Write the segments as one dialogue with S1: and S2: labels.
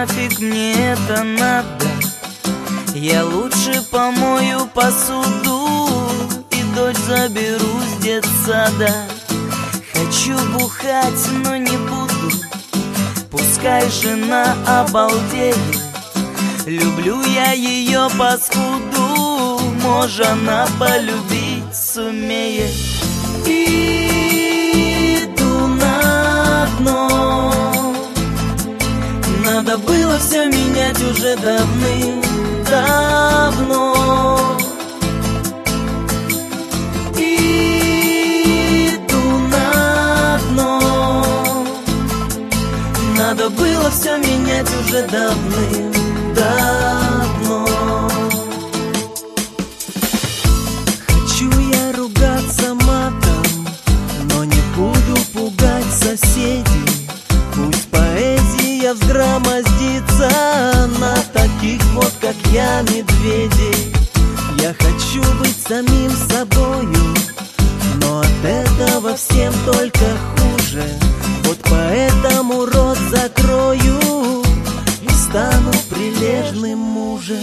S1: нафиг мне это надо? Я лучше помою посуду и дочь заберу с детсада. Хочу бухать, но не буду, пускай жена обалдеет. Люблю я ее паскуду, может она полюбить сумеет. Иду на дно, надо было все менять уже давным-давно. Иду на дно, надо было все менять уже давным-давно. Хочу я ругаться матом, но не буду пугать соседей. Пусть поэзия взгромоздится на таких вот, как я, медведей. Я хочу быть самим собою, но от этого всем только хуже. Вот поэтому рот закрою и стану прилежным мужем.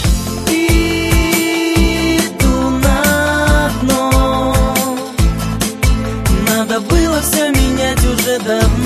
S1: Иду на дно, надо было все менять уже давно.